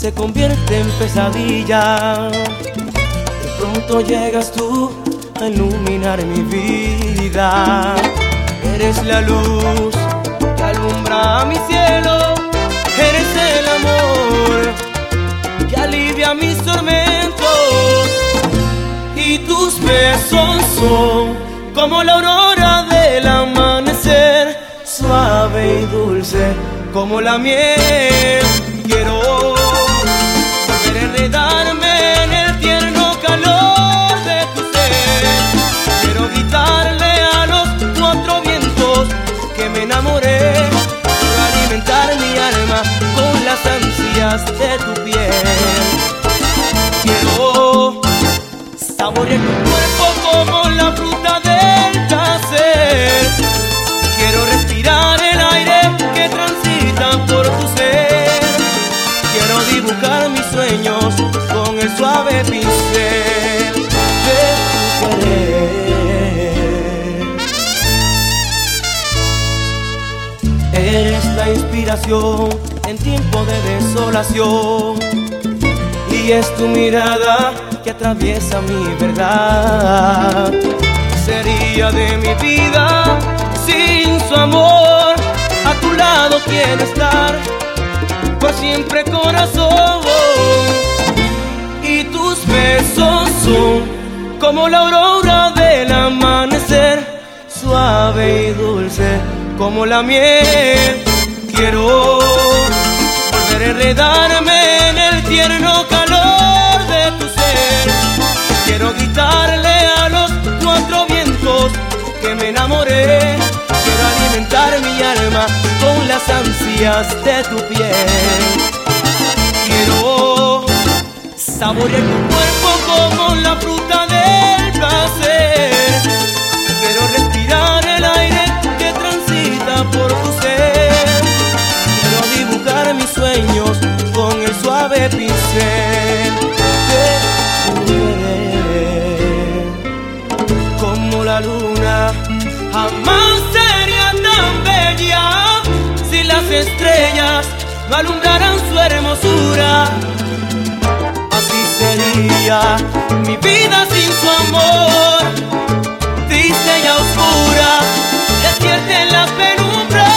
se convierte en pesadilla. De pronto llegas tú a iluminar mi vida. Eres la luz que alumbra mi cielo. Eres el amor que alivia mis tormentos. Y tus besos son como la aurora del amanecer, suave y dulce como la miel. Quiero volver a enredarme en el tierno calor de tu ser. Quiero gritarle a los cuatro vientos que me enamoré. Quiero alimentar mi alma con las ansias de tu piel. Quiero saborear tu cuerpo como la fruta del placer. Quiero respirar el aire que transita por tu ser. Quiero dibujar mis sueños con el suave pincel de tu querer. Eres la inspiración en tiempo de desolación, y es tu mirada que atraviesa mi verdad. Sería de mi vida sin su amor. A tu lado quiero estar por siempre, corazón. Y tus besos son como la aurora del amanecer, suave y dulce como la miel. Quiero volver a enredarme en el tierno calor de tu ser. Quiero gritarle a los cuatro vientos que me enamoré. Quiero alimentar mi alma con las ansias de tu piel. Quiero saborear tu cuerpo como la fruta del placer. Quiero respirar el aire que transita por tu ser. Quiero dibujar mis sueños con el suave pincel de tu querer. Como la luna jamás sería tan bella si las estrellas no alumbraran su hermosura. Así sería mi vida sin su amor, triste y oscura, despierta en las penumbras.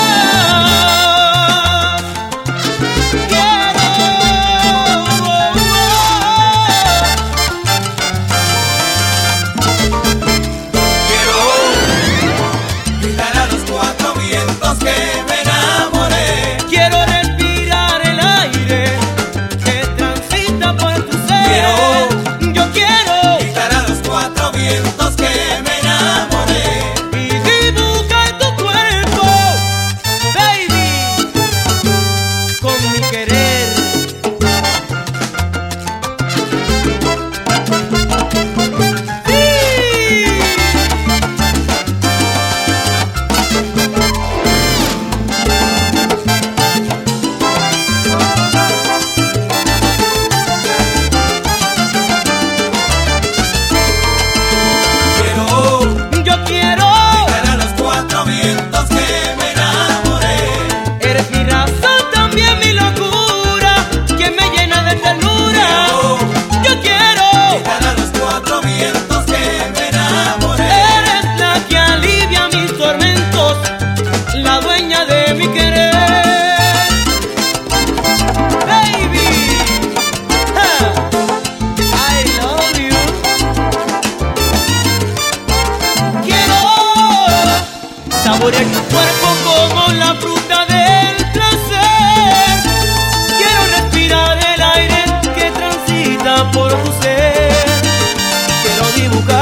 Saborear tu cuerpo como la fruta del placer. Quiero respirar el aire que transita por tu ser. Quiero dibujar